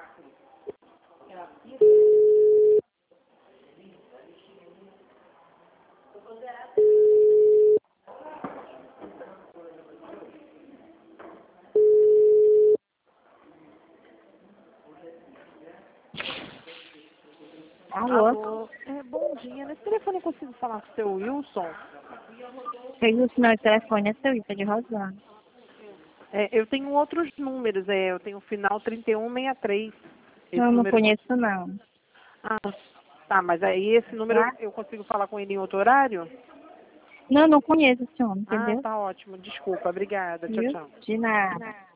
Alô? Alô, bom dia. Nesse telefone eu consigo falar com o seu Wilson? Tem o sinal de telefone, é seu, isso é de Rosana. Eu tenho outros números, eu tenho o final 3163. Esse Não número... conheço não. Ah, tá, mas aí esse número Tá? eu consigo falar com ele em outro horário? Não conheço esse homem, Ah, entendeu? tá ótimo. Desculpa, obrigada. Tchau, Viu? tchau. De nada.